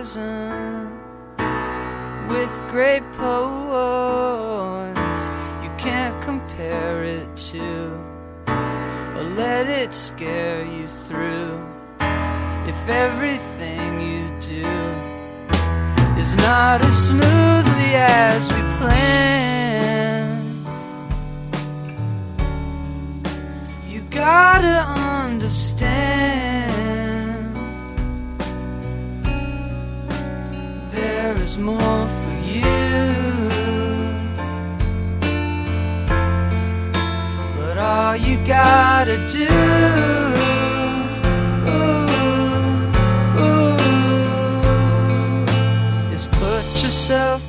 chosen with great poems you can't compare it to, or let it scare you through. If everything you do is not as smoothly as we planned, you gotta understand there is more for you. But all you gotta do is put yourself